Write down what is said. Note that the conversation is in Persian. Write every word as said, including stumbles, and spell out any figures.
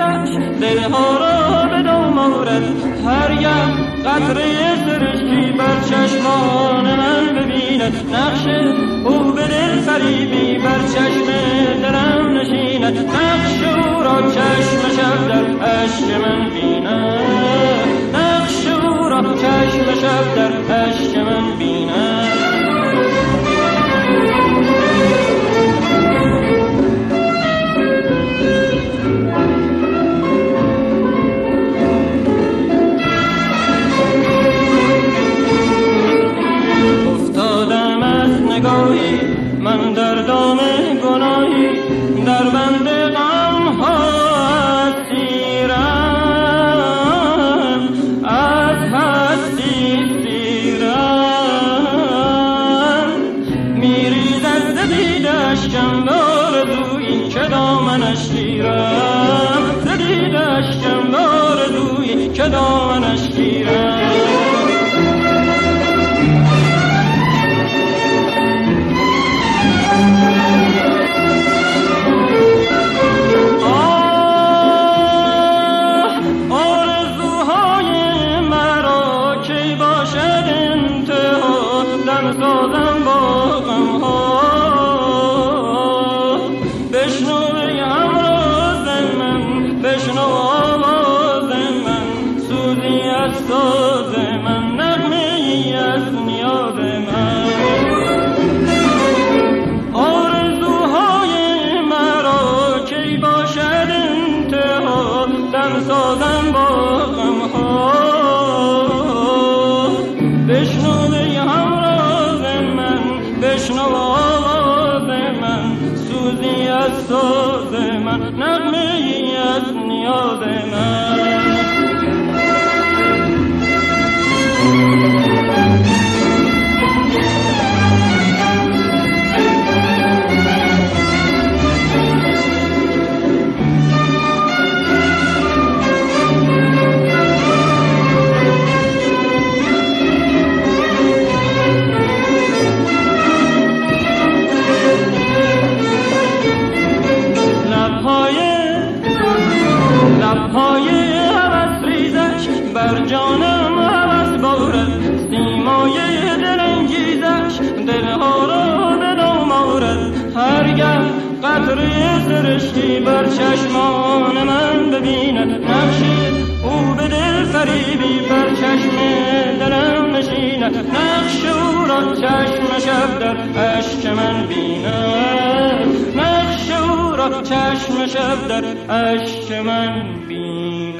برچشمیدش دلها را به دام آورد. هرگه قطره سرشکی بر چشمان من ببیند، نقش او به دل فریبی بر چشم دلم نشیند. نقش او را چشم شب در اشک من بیند، نقش او را چشم شب در اشک من بیند. من در دام گناهی در بند غم ها اسیرم، از هستی سیرم. میریزد ز دیده اشکم به آرزویی که دامنش گیرم، ز دیده اشکم به آرزویی که دامنش گیرم. ساز من نغمه ای از نیاز من. لبهای هوس ریزش بر جانم هوس بارد، سیمای دل انگیزش دلها را به دام آورد. هرگه قطره سرشکی بر چشمان من ببیند، نقش او به دل فریبی بر چشم دلم نشیند. نقش او را چشم شب در اشک من بیند، نقش او را چشم شب در اشک من بیند.